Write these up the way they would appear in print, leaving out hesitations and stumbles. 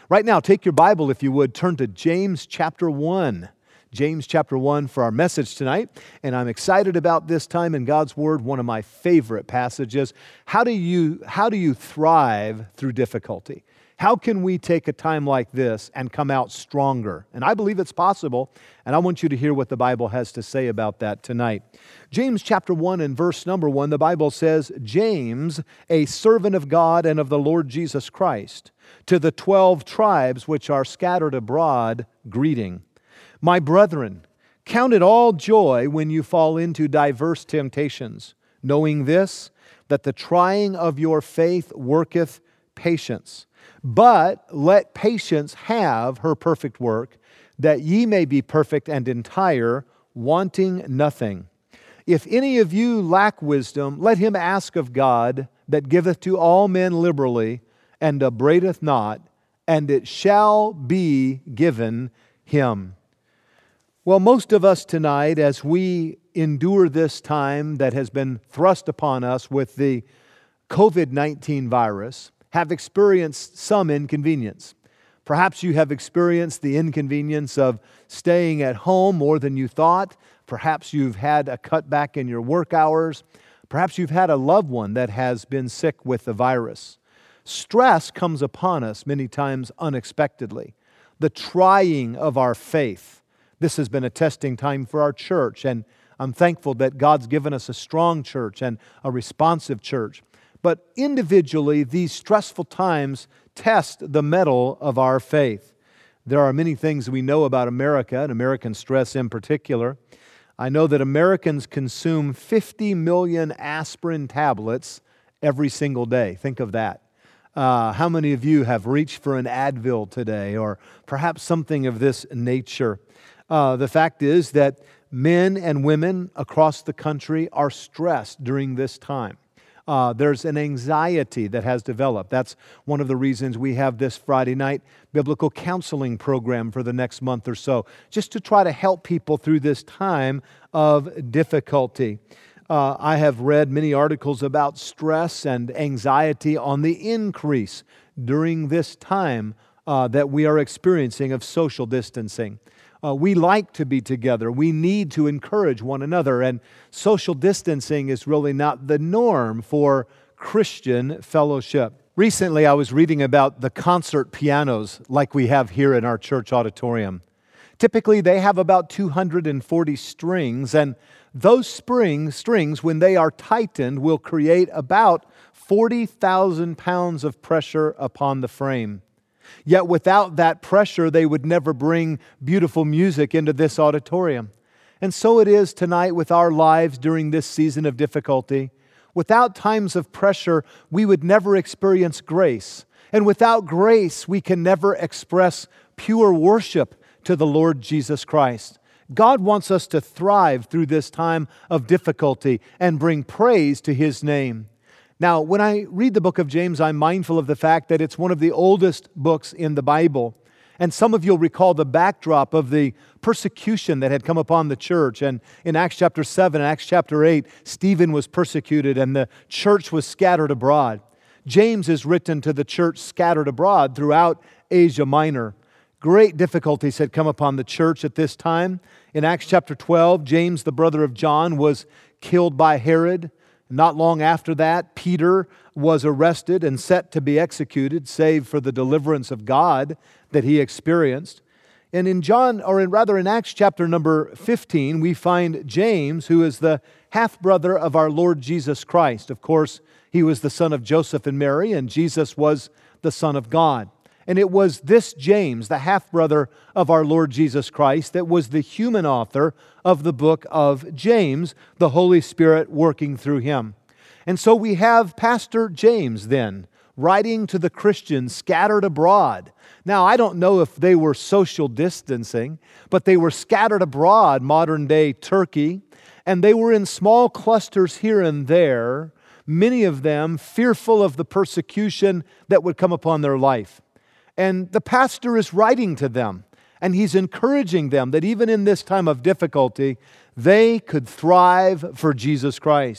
Right now, take your Bible, if you would, turn to James chapter 1. James chapter 1 for our message tonight. And I'm excited about this time in God's Word, one of my favorite passages. How do you thrive through difficulty? How can we take a time like this and come out stronger? And I believe it's possible, and I want you to hear what the Bible has to say about that tonight. James chapter 1 and verse number 1, the Bible says, James, a servant of God and of the Lord Jesus Christ, to the 12 tribes which are scattered abroad, greeting. My brethren, count it all joy when you fall into diverse temptations, knowing this, that the trying of your faith worketh patience. But let patience have her perfect work, that ye may be perfect and entire, wanting nothing. If any of you lack wisdom, let him ask of God, that giveth to all men liberally, and upbraideth not, and it shall be given him. Well, most of us tonight, as we endure this time that has been thrust upon us with the COVID-19 virus, have experienced some inconvenience. Perhaps you have experienced the inconvenience of staying at home more than you thought. Perhaps you've had a cutback in your work hours. Perhaps you've had a loved one that has been sick with the virus. Stress comes upon us many times unexpectedly. The trying of our faith. This has been a testing time for our church, and I'm thankful that God's given us a strong church and a responsive church. But individually, these stressful times test the mettle of our faith. There are many things we know about America, and American stress in particular. I know that Americans consume 50 million aspirin tablets every single day. Think of that. How many of you have reached for an Advil today, or perhaps something of this nature? The fact is that men and women across the country are stressed during this time. There's an anxiety that has developed. That's one of the reasons we have this Friday night biblical counseling program for the next month or so, just to try to help people through this time of difficulty. I have read many articles about stress and anxiety on the increase during this time that we are experiencing of social distancing. We like to be together. We need to encourage one another, and social distancing is really not the norm for Christian fellowship. Recently, I was reading about the concert pianos like we have here in our church auditorium. Typically, they have about 240 strings, and those strings, when they are tightened, will create about 40,000 pounds of pressure upon the frame. Yet without that pressure, they would never bring beautiful music into this auditorium. And so it is tonight with our lives during this season of difficulty. Without times of pressure, we would never experience grace. And without grace, we can never express pure worship to the Lord Jesus Christ. God wants us to thrive through this time of difficulty and bring praise to His name. Now, when I read the book of James, I'm mindful of the fact that it's one of the oldest books in the Bible. And some of you will recall the backdrop of the persecution that had come upon the church. And in Acts chapter 7 and Acts chapter 8, Stephen was persecuted and the church was scattered abroad. James is written to the church scattered abroad throughout Asia Minor. Great difficulties had come upon the church at this time. In Acts chapter 12, James, the brother of John, was killed by Herod. Not long after that, Peter was arrested and set to be executed, save for the deliverance of God that he experienced. And in Acts chapter number 15, we find James, who is the half-brother of our Lord Jesus Christ. Of course, he was the son of Joseph and Mary, and Jesus was the Son of God. And it was this James, the half-brother of our Lord Jesus Christ, that was the human author of the book of James, the Holy Spirit working through him. And so we have Pastor James then, writing to the Christians scattered abroad. Now, I don't know if they were social distancing, but they were scattered abroad, modern-day Turkey, and they were in small clusters here and there, many of them fearful of the persecution that would come upon their life. And the pastor is writing to them, and he's encouraging them that even in this time of difficulty, they could thrive for Jesus Christ.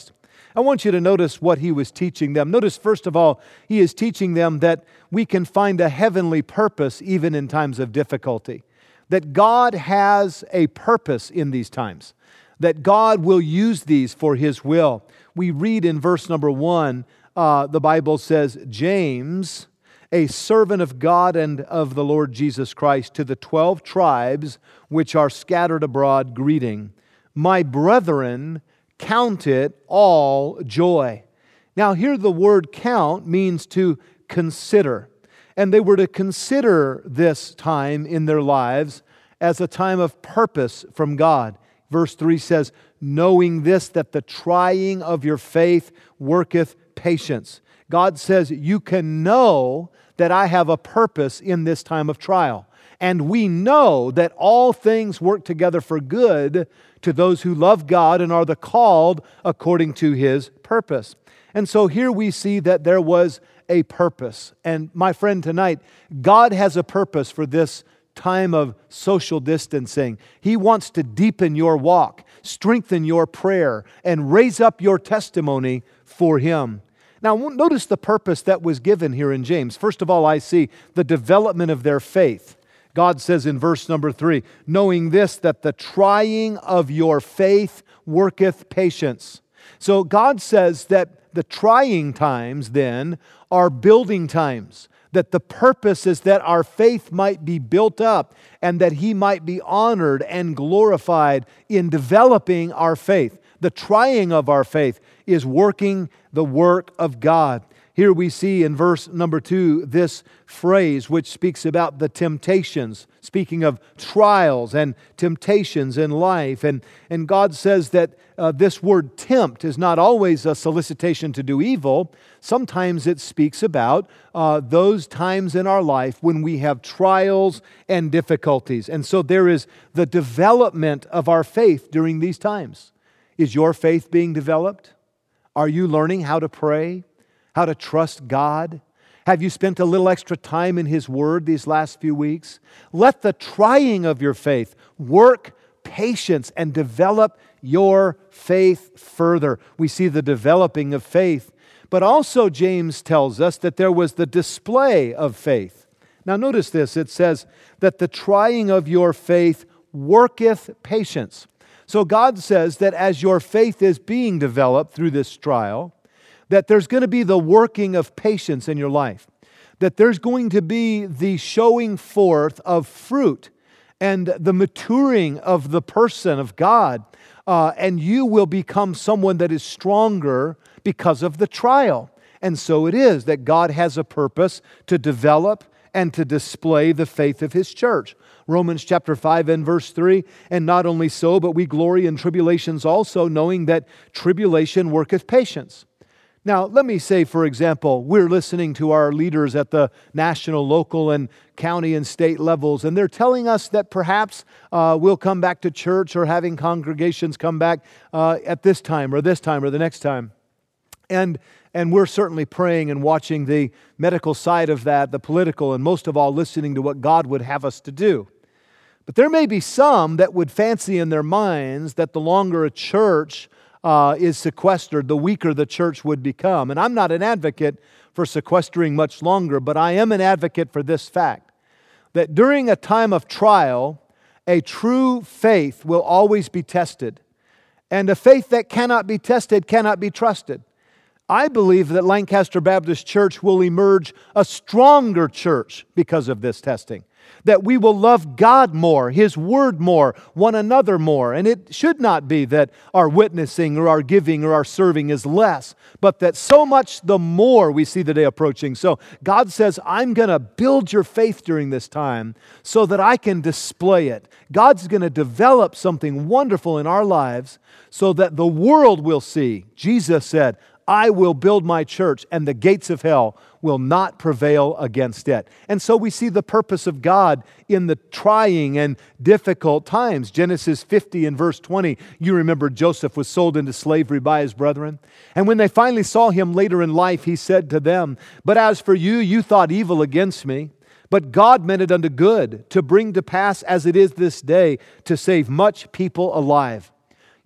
I want you to notice what he was teaching them. Notice, first of all, he is teaching them that we can find a heavenly purpose even in times of difficulty. That God has a purpose in these times. That God will use these for His will. We read in verse number 1, the Bible says, James, a servant of God and of the Lord Jesus Christ, to the 12 tribes which are scattered abroad, greeting. My brethren, count it all joy. Now here the word count means to consider. And they were to consider this time in their lives as a time of purpose from God. Verse 3 says, knowing this, that the trying of your faith worketh patience. God says, you can know that I have a purpose in this time of trial. And we know that all things work together for good to those who love God and are the called according to His purpose. And so here we see that there was a purpose. And my friend, tonight, God has a purpose for this time of social distancing. He wants to deepen your walk, strengthen your prayer, and raise up your testimony for Him. Now, notice the purpose that was given here in James. First of all, I see the development of their faith. God says in verse number 3, knowing this, that the trying of your faith worketh patience. So God says that the trying times then are building times. That the purpose is that our faith might be built up and that He might be honored and glorified in developing our faith. The trying of our faith is working the work of God. Here we see in verse number 2 this phrase which speaks about the temptations, speaking of trials and temptations in life. And God says that this word tempt is not always a solicitation to do evil. Sometimes it speaks about those times in our life when we have trials and difficulties. And so there is the development of our faith during these times. Is your faith being developed? Are you learning how to pray? How to trust God? Have you spent a little extra time in His Word these last few weeks? Let the trying of your faith work patience and develop your faith further. We see the developing of faith. But also James tells us that there was the display of faith. Now notice this. It says that the trying of your faith worketh patience. So God says that as your faith is being developed through this trial, that there's going to be the working of patience in your life. That there's going to be the showing forth of fruit and the maturing of the person of God. And you will become someone that is stronger because of the trial. And so it is that God has a purpose to develop and to display the faith of His church. Romans chapter 5 and verse 3, and not only so, but we glory in tribulations also, knowing that tribulation worketh patience. Now, let me say, for example, we're listening to our leaders at the national, local, and county and state levels, and they're telling us that perhaps we'll come back to church or having congregations come back at this time or the next time. And we're certainly praying and watching the medical side of that, the political, and most of all, listening to what God would have us to do. But there may be some that would fancy in their minds that the longer a church is sequestered, the weaker the church would become. And I'm not an advocate for sequestering much longer, but I am an advocate for this fact, that during a time of trial, a true faith will always be tested. And a faith that cannot be tested cannot be trusted. I believe that Lancaster Baptist Church will emerge a stronger church because of this testing. That we will love God more, His Word more, one another more. And it should not be that our witnessing or our giving or our serving is less, but that so much the more we see the day approaching. So God says, I'm going to build your faith during this time so that I can display it. God's going to develop something wonderful in our lives so that the world will see. Jesus said, I will build my church, and the gates of hell will not prevail against it. And so we see the purpose of God in the trying and difficult times. Genesis 50 and verse 20, you remember Joseph was sold into slavery by his brethren. And when they finally saw him later in life, he said to them, but as for you, you thought evil against me, but God meant it unto good, to bring to pass as it is this day, to save much people alive.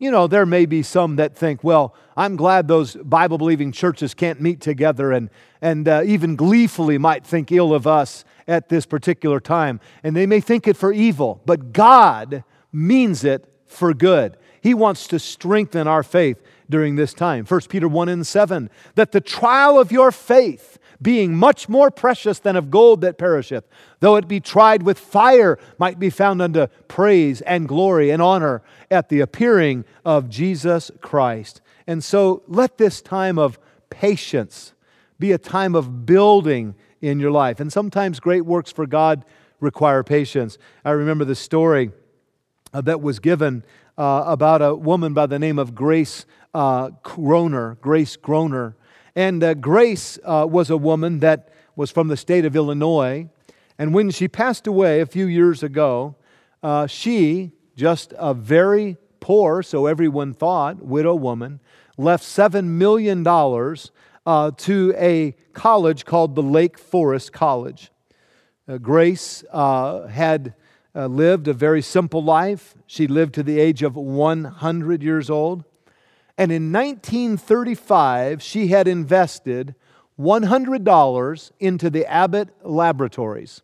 there may be some that think, well, I'm glad those Bible-believing churches can't meet together, and even gleefully might think ill of us at this particular time. And they may think it for evil, but God means it for good. He wants to strengthen our faith during this time. 1 Peter 1:7, that the trial of your faith, being much more precious than of gold that perisheth, though it be tried with fire, might be found unto praise and glory and honor at the appearing of Jesus Christ. And so let this time of patience be a time of building in your life. And sometimes great works for God require patience. I remember the story that was given about a woman by the name of Grace Groner. And Grace was a woman that was from the state of Illinois. And when she passed away a few years ago, she, just a very poor, so everyone thought, widow woman, left $7 million to a college called the Lake Forest College. Grace had lived a very simple life. She lived to the age of 100 years old. And in 1935, she had invested $100 into the Abbott Laboratories.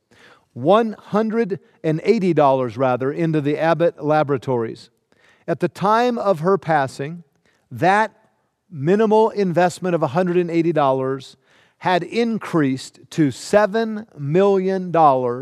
$180 rather, into the Abbott Laboratories. At the time of her passing, that minimal investment of $180 had increased to $7 million,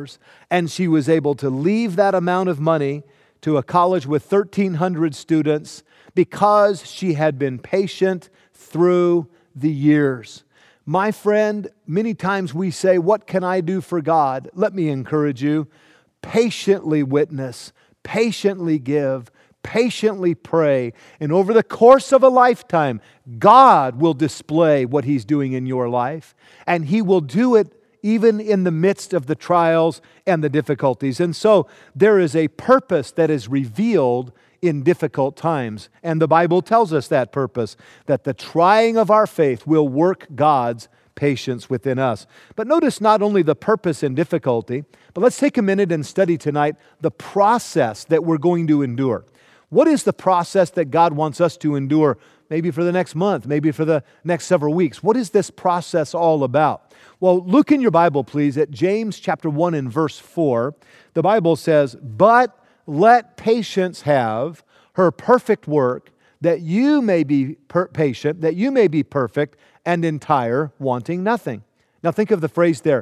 and she was able to leave that amount of money to a college with 1,300 students because she had been patient through the years. My friend, many times we say, what can I do for God? Let me encourage you. Patiently witness, patiently give, patiently pray, and over the course of a lifetime, God will display what He's doing in your life, and He will do it even in the midst of the trials and the difficulties. And so there is a purpose that is revealed in difficult times, and the Bible tells us that purpose, that the trying of our faith will work God's patience within us. But notice not only the purpose in difficulty, but let's take a minute and study tonight the process that we're going to endure. What is the process that God wants us to endure, maybe for the next month, maybe for the next several weeks? What is this process all about? Well, look in your Bible, please, at James chapter 1 and verse 4. The Bible says, "But let patience have her perfect work, that you may be patient, that you may be perfect and entire, wanting nothing." Now think of the phrase there,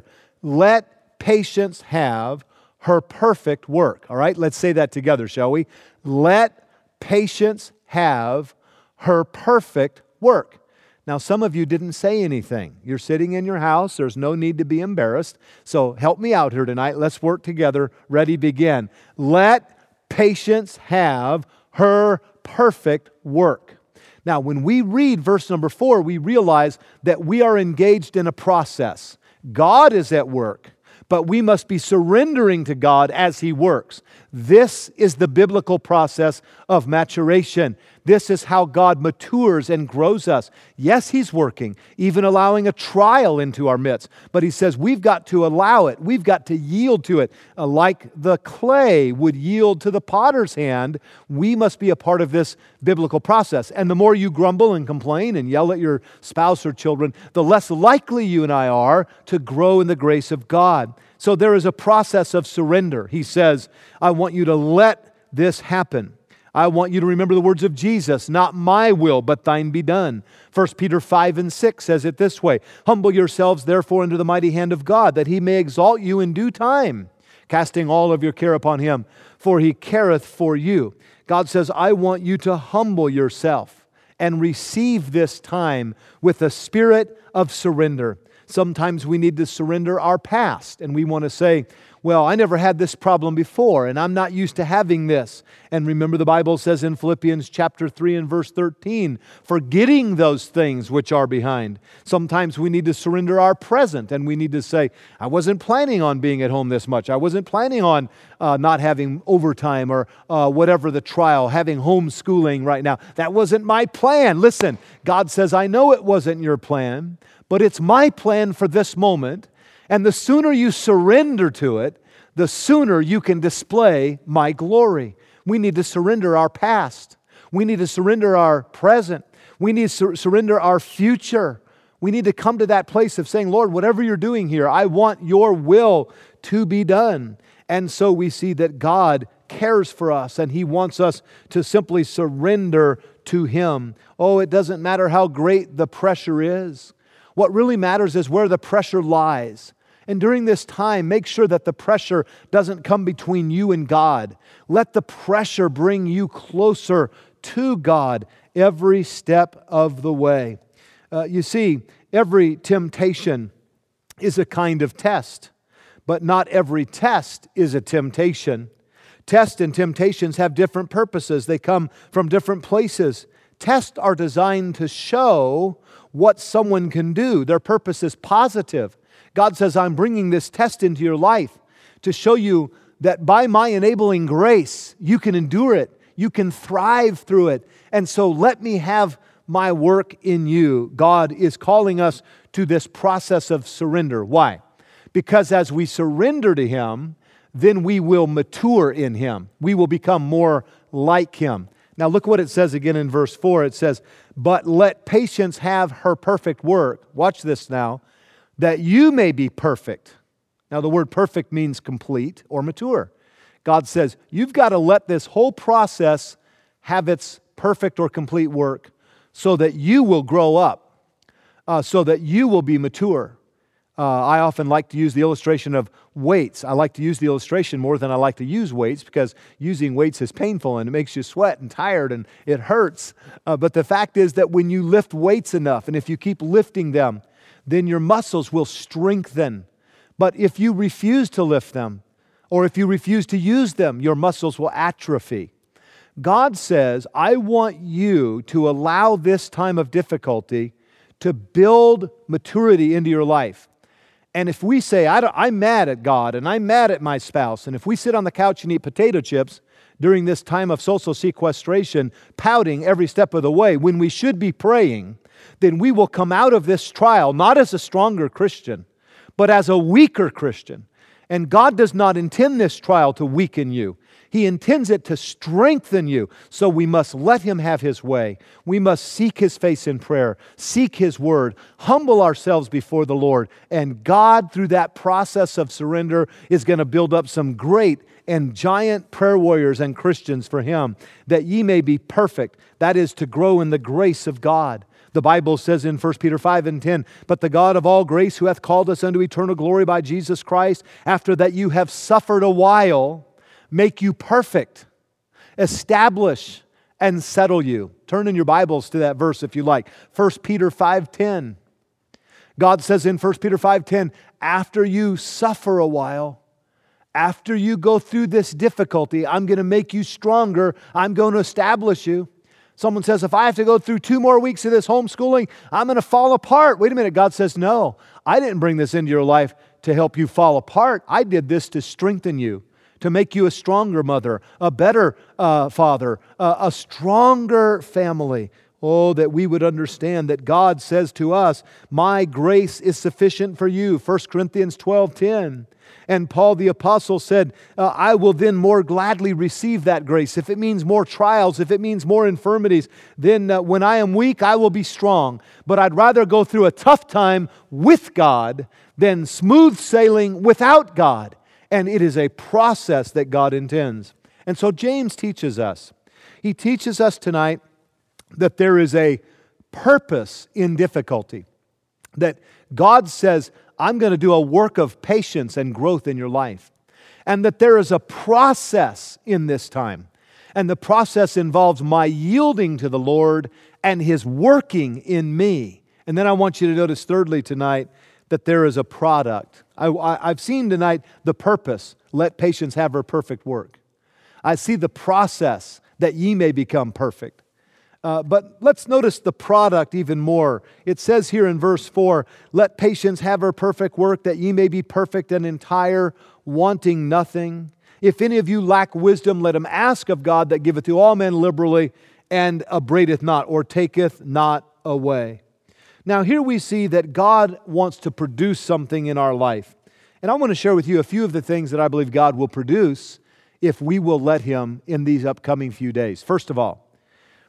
let patience have her perfect work. All right, let's say that together, shall we? Let patience have her perfect work. Now, some of you didn't say anything. You're sitting in your house. There's no need to be embarrassed. So help me out here tonight. Let's work together. Ready, begin. Let patience have her perfect work. Now, when we read verse number 4, we realize that we are engaged in a process. God is at work, but we must be surrendering to God as He works. This is the biblical process of maturation. This is how God matures and grows us. Yes, He's working, even allowing a trial into our midst. But He says we've got to allow it. We've got to yield to it. Like the clay would yield to the potter's hand, we must be a part of this biblical process. And the more you grumble and complain and yell at your spouse or children, the less likely you and I are to grow in the grace of God. So there is a process of surrender. He says, I want you to let this happen. I want you to remember the words of Jesus, not my will, but thine be done. 1 Peter 5 and 6 says it this way, humble yourselves therefore under the mighty hand of God, that He may exalt you in due time, casting all of your care upon Him, for He careth for you. God says, I want you to humble yourself and receive this time with a spirit of surrender. Sometimes we need to surrender our past, and we want to say, well, I never had this problem before, and I'm not used to having this. And remember, the Bible says in Philippians chapter 3 and verse 13, forgetting those things which are behind. Sometimes we need to surrender our present, and we need to say, I wasn't planning on being at home this much. I wasn't planning on not having overtime or whatever the trial, having homeschooling right now. That wasn't my plan. Listen, God says, I know it wasn't your plan, but it's my plan for this moment. And the sooner you surrender to it, the sooner you can display my glory. We need to surrender our past. We need to surrender our present. We need to surrender our future. We need to come to that place of saying, Lord, whatever you're doing here, I want your will to be done. And so we see that God cares for us and He wants us to simply surrender to Him. Oh, it doesn't matter how great the pressure is. What really matters is where the pressure lies. And during this time, make sure that the pressure doesn't come between you and God. Let the pressure bring you closer to God every step of the way. You see, every temptation is a kind of test, but not every test is a temptation. Tests and temptations have different purposes. They come from different places. Tests are designed to show what someone can do. Their purpose is positive. God says, I'm bringing this test into your life to show you that by my enabling grace, you can endure it. You can thrive through it. And so let me have my work in you. God is calling us to this process of surrender. Why? Because as we surrender to Him, then we will mature in Him. We will become more like Him. Now look what it says again in verse 4. It says, but let patience have her perfect work. Watch this now. That you may be perfect. Now the word perfect means complete or mature. God says, you've got to let this whole process have its perfect or complete work so that you will grow up, so that you will be mature. I often like to use the illustration of weights. I like to use the illustration more than I like to use weights because using weights is painful and it makes you sweat and tired and it hurts. But the fact is that when you lift weights enough and if you keep lifting them, then your muscles will strengthen. But if you refuse to lift them or if you refuse to use them, your muscles will atrophy. God says, I want you to allow this time of difficulty to build maturity into your life. And if we say, I'm mad at God and I'm mad at my spouse, and if we sit on the couch and eat potato chips during this time of social sequestration, pouting every step of the way, when we should be praying, then we will come out of this trial not as a stronger Christian, but as a weaker Christian. And God does not intend this trial to weaken you. He intends it to strengthen you. So we must let Him have His way. We must seek His face in prayer, seek His word, humble ourselves before the Lord. And God, through that process of surrender, is going to build up some great and giant prayer warriors and Christians for Him, that ye may be perfect. That is to grow in the grace of God. The Bible says in 1 Peter 5 and 10, but the God of all grace who hath called us unto eternal glory by Jesus Christ, after that you have suffered a while, make you perfect, establish and settle you. Turn in your Bibles to that verse if you like. 1 Peter 5:10. God says in 1 Peter 5:10, after you suffer a while, after you go through this difficulty, I'm going to make you stronger. I'm going to establish you. Someone says, if I have to go through 2 more weeks of this homeschooling, I'm going to fall apart. Wait a minute. God says, no, I didn't bring this into your life to help you fall apart. I did this to strengthen you, to make you a stronger mother, a better father, a stronger family. Oh, that we would understand that God says to us, my grace is sufficient for you. 1 Corinthians 12:10. And Paul the Apostle said, I will then more gladly receive that grace. If it means more trials, if it means more infirmities, then when I am weak, I will be strong. But I'd rather go through a tough time with God than smooth sailing without God. And it is a process that God intends. And so James teaches us. He teaches us tonight that there is a purpose in difficulty. That God says, I'm going to do a work of patience and growth in your life. And that there is a process in this time. And the process involves my yielding to the Lord and His working in me. And then I want you to notice thirdly tonight that there is a product. I've seen tonight the purpose. Let patience have her perfect work. I see the process that ye may become perfect. But let's notice the product even more. It says here in verse 4, let patience have her perfect work, that ye may be perfect and entire, wanting nothing. If any of you lack wisdom, let him ask of God that giveth to all men liberally and upbraideth not, or taketh not away. Now here we see that God wants to produce something in our life. And I want to share with you a few of the things that I believe God will produce if we will let Him in these upcoming few days. First of all,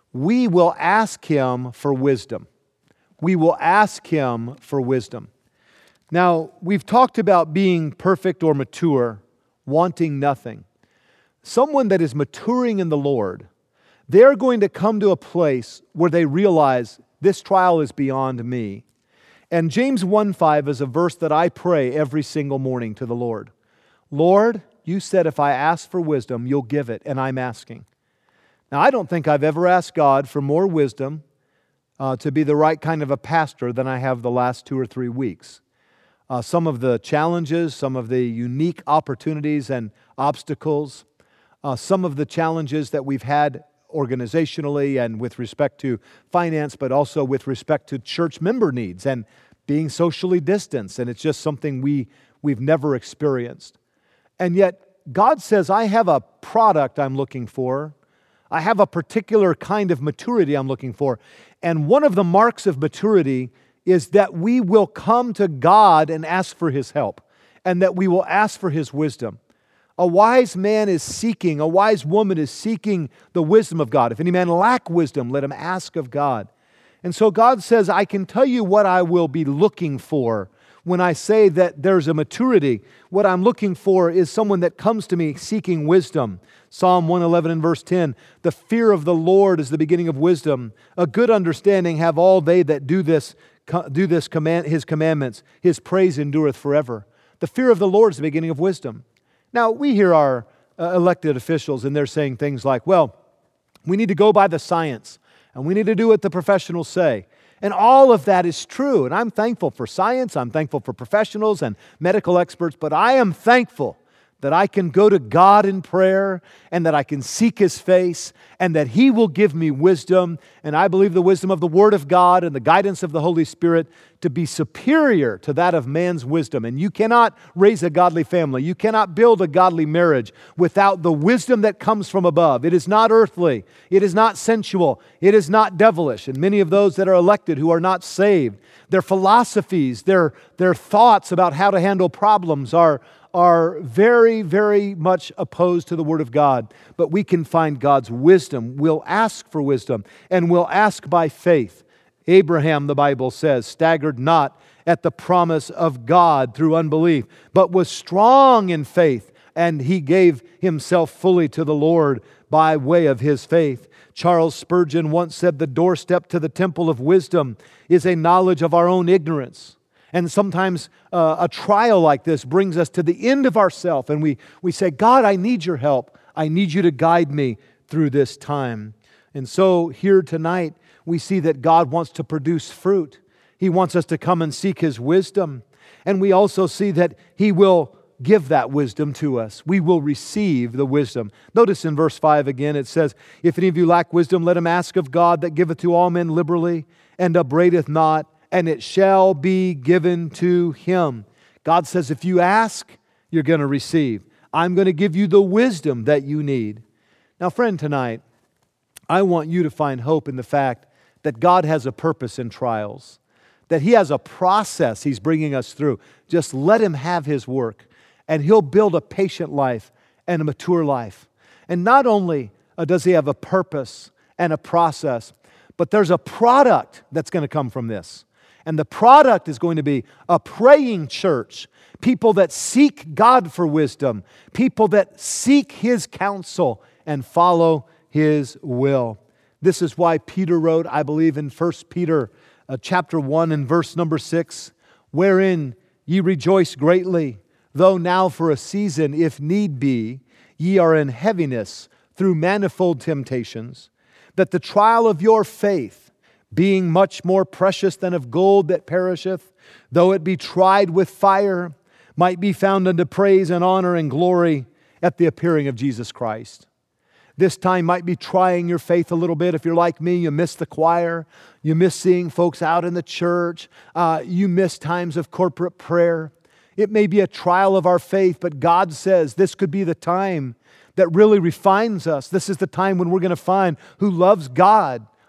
we will ask Him for wisdom. We will ask Him for wisdom. Now, we've talked about being perfect or mature, wanting nothing. Someone that is maturing in the Lord, they're going to come to a place where they realize this trial is beyond me. And James 1:5 is a verse that I pray every single morning to the Lord. Lord, you said if I ask for wisdom, you'll give it, and I'm asking. Now, I don't think I've ever asked God for more wisdom to be the right kind of a pastor than I have the last 2 or 3 weeks. Some of the challenges, some of the unique opportunities and obstacles, some of the challenges that we've had organizationally and with respect to finance, but also with respect to church member needs and being socially distanced. And it's just something we've never experienced. And yet, God says, I have a product I'm looking for. I have a particular kind of maturity I'm looking for. And one of the marks of maturity is that we will come to God and ask for His help, and that we will ask for His wisdom. A wise man is seeking, a wise woman is seeking the wisdom of God. If any man lack wisdom, let him ask of God. And so God says, I can tell you what I will be looking for when I say that there's a maturity. What I'm looking for is someone that comes to me seeking wisdom. Psalm 111 and verse 10, the fear of the Lord is the beginning of wisdom. A good understanding have all they that do this His commandments. His praise endureth forever. The fear of the Lord is the beginning of wisdom. Now, we hear our elected officials, and they're saying things like, well, we need to go by the science, and we need to do what the professionals say. And all of that is true, and I'm thankful for science, I'm thankful for professionals and medical experts, but I am thankful that I can go to God in prayer and that I can seek His face and that He will give me wisdom. And I believe the wisdom of the Word of God and the guidance of the Holy Spirit to be superior to that of man's wisdom. And you cannot raise a godly family. You cannot build a godly marriage without the wisdom that comes from above. It is not earthly. It is not sensual. It is not devilish. And many of those that are elected who are not saved, their philosophies, their thoughts about how to handle problems are very, very much opposed to the Word of God. But we can find God's wisdom. We'll ask for wisdom, and we'll ask by faith. Abraham, the Bible says, staggered not at the promise of God through unbelief, but was strong in faith, and he gave himself fully to the Lord by way of his faith. Charles Spurgeon once said, the doorstep to the temple of wisdom is a knowledge of our own ignorance. And sometimes a trial like this brings us to the end of ourself, and we say, God, I need your help. I need you to guide me through this time. And so here tonight, we see that God wants to produce fruit. He wants us to come and seek His wisdom. And we also see that He will give that wisdom to us. We will receive the wisdom. Notice in verse 5 again, it says, if any of you lack wisdom, let him ask of God that giveth to all men liberally and upbraideth not, and it shall be given to him. God says, if you ask, you're going to receive. I'm going to give you the wisdom that you need. Now, friend, tonight, I want you to find hope in the fact that God has a purpose in trials, that He has a process He's bringing us through. Just let Him have His work, and He'll build a patient life and a mature life. And not only does He have a purpose and a process, but there's a product that's going to come from this. And the product is going to be a praying church, people that seek God for wisdom, people that seek His counsel and follow His will. This is why Peter wrote, I believe in 1 Peter chapter 1 and verse number 6, wherein ye rejoice greatly, though now for a season, if need be, ye are in heaviness through manifold temptations, that the trial of your faith, being much more precious than of gold that perisheth, though it be tried with fire, might be found unto praise and honor and glory at the appearing of Jesus Christ. This time might be trying your faith a little bit. If you're like me, you miss the choir. You miss seeing folks out in the church. You miss times of corporate prayer. It may be a trial of our faith, but God says this could be the time that really refines us. This is the time when we're going to find who loves God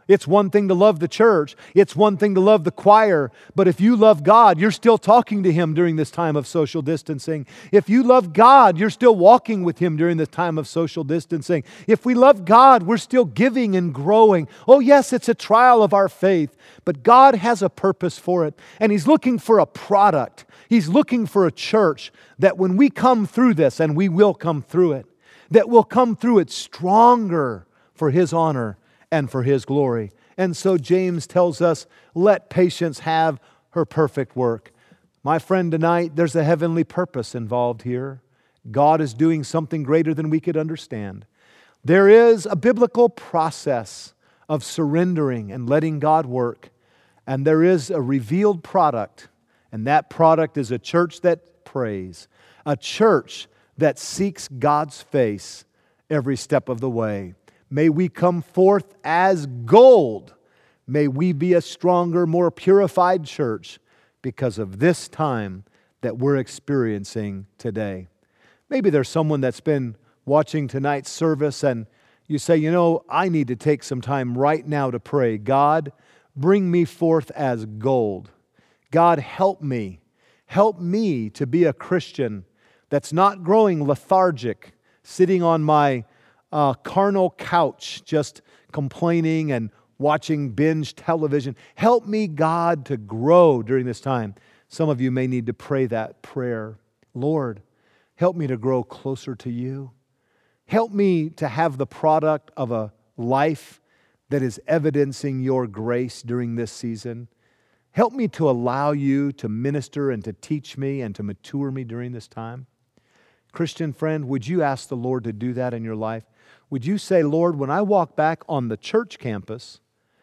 It's one thing to love the church. It's one thing to love the choir. But if you love God, you're still talking to Him during this time of social distancing. If you love God, you're still walking with Him during this time of social distancing. If we love God, we're still giving and growing. Oh yes, it's a trial of our faith, but God has a purpose for it. And He's looking for a product. He's looking for a church that when we come through this, and we will come through it, that will come through it stronger for His honor and for His glory. And so James tells us, let patience have her perfect work. My friend, tonight, there's a heavenly purpose involved here. God is doing something greater than we could understand. There is a biblical process of surrendering and letting God work. And there is a revealed product. And that product is a church that prays. A church that seeks God's face every step of the way. May we come forth as gold. May we be a stronger, more purified church because of this time that we're experiencing today. Maybe there's someone that's been watching tonight's service and you say, I need to take some time right now to pray. God, bring me forth as gold. God, help me. Help me to be a Christian that's not growing lethargic, sitting on my carnal couch, just complaining and watching binge television. Help me, God, to grow during this time. Some of you may need to pray that prayer. Lord, help me to grow closer to You. Help me to have the product of a life that is evidencing Your grace during this season. Help me to allow You to minister and to teach me and to mature me during this time. Christian friend, would you ask the Lord to do that in your life? Would you say, Lord, when I walk back on the church campus,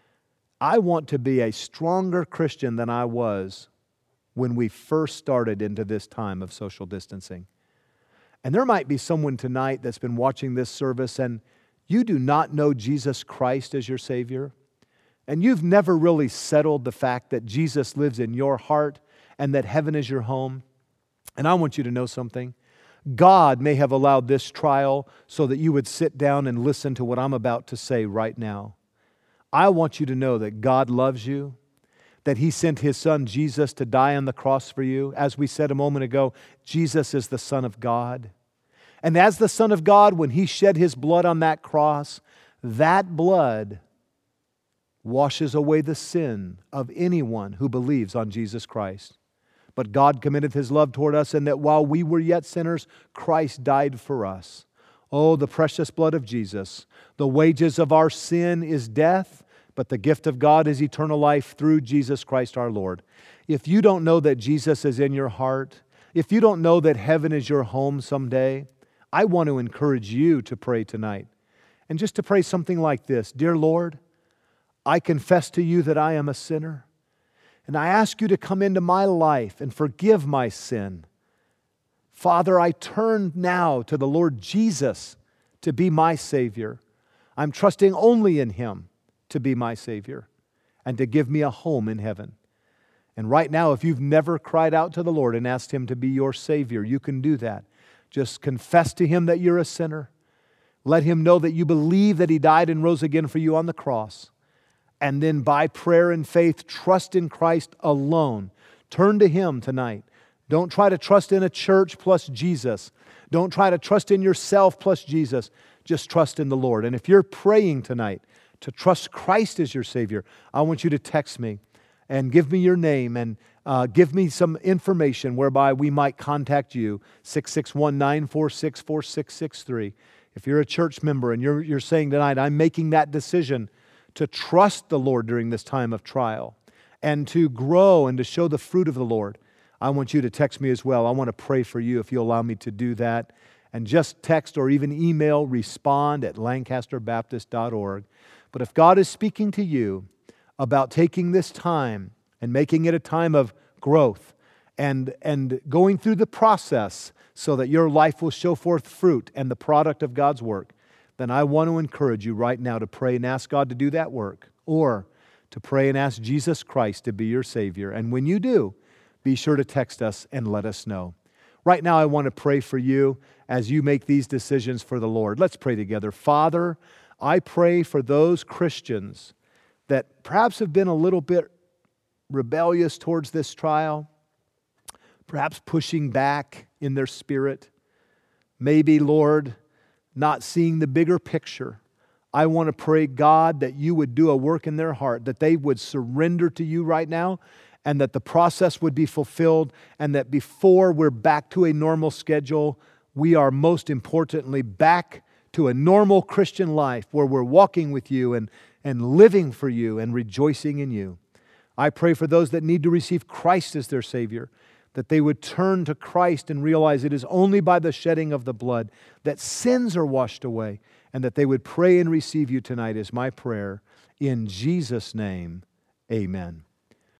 I want to be a stronger Christian than I was when we first started into this time of social distancing. And there might be someone tonight that's been watching this service and you do not know Jesus Christ as your Savior. And you've never really settled the fact that Jesus lives in your heart and that heaven is your home. And I want you to know something. God may have allowed this trial so that you would sit down and listen to what I'm about to say right now. I want you to know that God loves you, that He sent His Son Jesus to die on the cross for you. As we said a moment ago, Jesus is the Son of God. And as the Son of God, when He shed His blood on that cross, that blood washes away the sin of anyone who believes on Jesus Christ. But God committed His love toward us, and that while we were yet sinners, Christ died for us. Oh, the precious blood of Jesus. The wages of our sin is death, but the gift of God is eternal life through Jesus Christ our Lord. If you don't know that Jesus is in your heart, if you don't know that heaven is your home someday, I want to encourage you to pray tonight. And just to pray something like this: Dear Lord, I confess to You that I am a sinner. And I ask You to come into my life and forgive my sin. Father, I turn now to the Lord Jesus to be my Savior. I'm trusting only in Him to be my Savior and to give me a home in heaven. And right now, if you've never cried out to the Lord and asked Him to be your Savior, you can do that. Just confess to Him that you're a sinner. Let Him know that you believe that He died and rose again for you on the cross. And then by prayer and faith, trust in Christ alone. Turn to Him tonight. Don't try to trust in a church plus Jesus. Don't try to trust in yourself plus Jesus. Just trust in the Lord. And if you're praying tonight to trust Christ as your Savior, I want you to text me and give me your name and give me some information whereby we might contact you, 661-946-4663. If you're a church member and you're saying tonight, I'm making that decision to trust the Lord during this time of trial and to grow and to show the fruit of the Lord, I want you to text me as well. I want to pray for you if you'll allow me to do that. And just text or even email respond@lancasterbaptist.org. But if God is speaking to you about taking this time and making it a time of growth and going through the process so that your life will show forth fruit and the product of God's work, then I want to encourage you right now to pray and ask God to do that work, or to pray and ask Jesus Christ to be your Savior. And when you do, be sure to text us and let us know. Right now, I want to pray for you as you make these decisions for the Lord. Let's pray together. Father, I pray for those Christians that perhaps have been a little bit rebellious towards this trial, perhaps pushing back in their spirit, maybe, Lord, not seeing the bigger picture. I want to pray, God, that you would do a work in their heart, that they would surrender to you right now, and that the process would be fulfilled, and that before we're back to a normal schedule, we are most importantly back to a normal Christian life where we're walking with you and living for you and rejoicing in you. I pray for those that need to receive Christ as their Savior, that they would turn to Christ and realize it is only by the shedding of the blood that sins are washed away, and that they would pray and receive you tonight is my prayer. In Jesus' name, amen.